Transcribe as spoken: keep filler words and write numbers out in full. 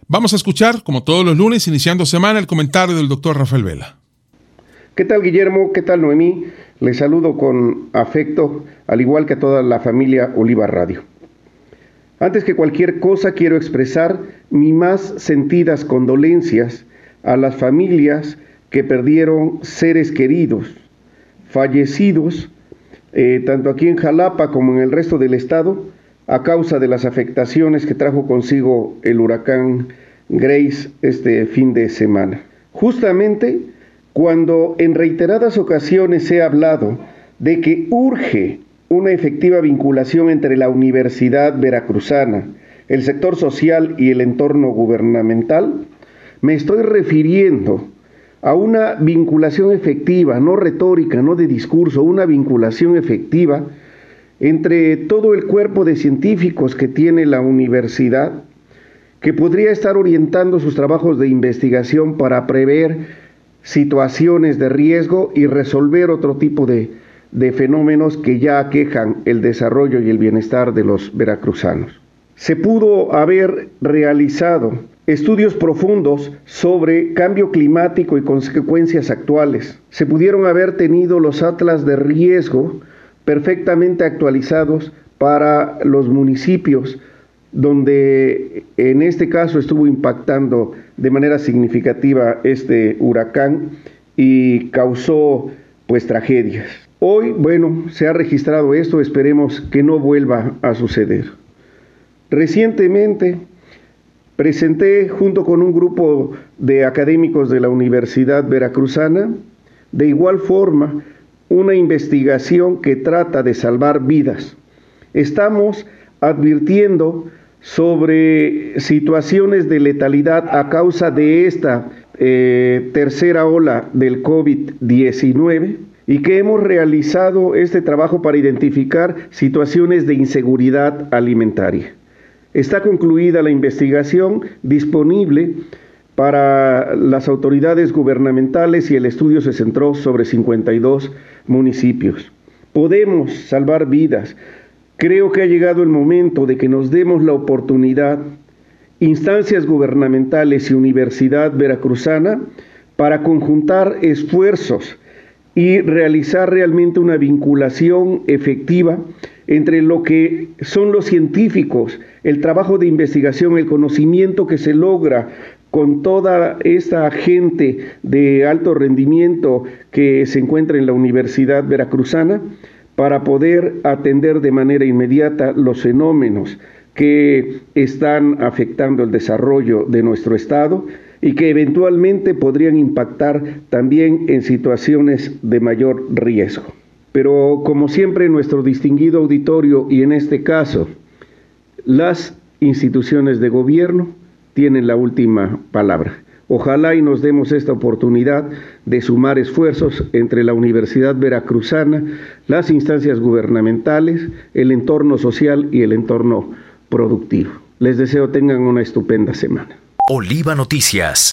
Vamos a escuchar, como todos los lunes, iniciando semana, el comentario del doctor Rafael Vela. ¿Qué tal, Guillermo? ¿Qué tal, Noemí? Les saludo con afecto, al igual que a toda la familia Oliva Radio. Antes que cualquier cosa, quiero expresar mis más sentidas condolencias a las familias que perdieron seres queridos, fallecidos, eh, tanto aquí en Jalapa como en el resto del estado, a causa de las afectaciones que trajo consigo el huracán Grace este fin de semana. Justamente cuando en reiteradas ocasiones he hablado de que urge una efectiva vinculación entre la Universidad Veracruzana, el sector social y el entorno gubernamental, me estoy refiriendo a una vinculación efectiva, no retórica, no de discurso, una vinculación efectiva entre todo el cuerpo de científicos que tiene la universidad, que podría estar orientando sus trabajos de investigación para prever situaciones de riesgo y resolver otro tipo de, de fenómenos que ya aquejan el desarrollo y el bienestar de los veracruzanos. Se pudo haber realizado estudios profundos sobre cambio climático y consecuencias actuales. Se pudieron haber tenido los atlas de riesgo perfectamente actualizados para los municipios donde en este caso estuvo impactando de manera significativa este huracán y causó pues tragedias. Hoy, bueno, se ha registrado esto, esperemos que no vuelva a suceder. Recientemente presenté junto con un grupo de académicos de la Universidad Veracruzana, de igual forma, una investigación que trata de salvar vidas. Estamos advirtiendo sobre situaciones de letalidad a causa de esta eh, tercera ola del COVID diecinueve y que hemos realizado este trabajo para identificar situaciones de inseguridad alimentaria. Está concluida la investigación, disponible para las autoridades gubernamentales y el estudio se centró sobre cincuenta y dos municipios. Podemos salvar vidas. Creo que ha llegado el momento de que nos demos la oportunidad, instancias gubernamentales y Universidad Veracruzana, para conjuntar esfuerzos y realizar realmente una vinculación efectiva entre lo que son los científicos, el trabajo de investigación, el conocimiento que se logra con toda esta gente de alto rendimiento que se encuentra en la Universidad Veracruzana, para poder atender de manera inmediata los fenómenos que están afectando el desarrollo de nuestro estado y que eventualmente podrían impactar también en situaciones de mayor riesgo. Pero como siempre, nuestro distinguido auditorio y en este caso las instituciones de gobierno tienen la última palabra. Ojalá y nos demos esta oportunidad de sumar esfuerzos entre la Universidad Veracruzana, las instancias gubernamentales, el entorno social y el entorno productivo. Les deseo tengan una estupenda semana. Oliva Noticias.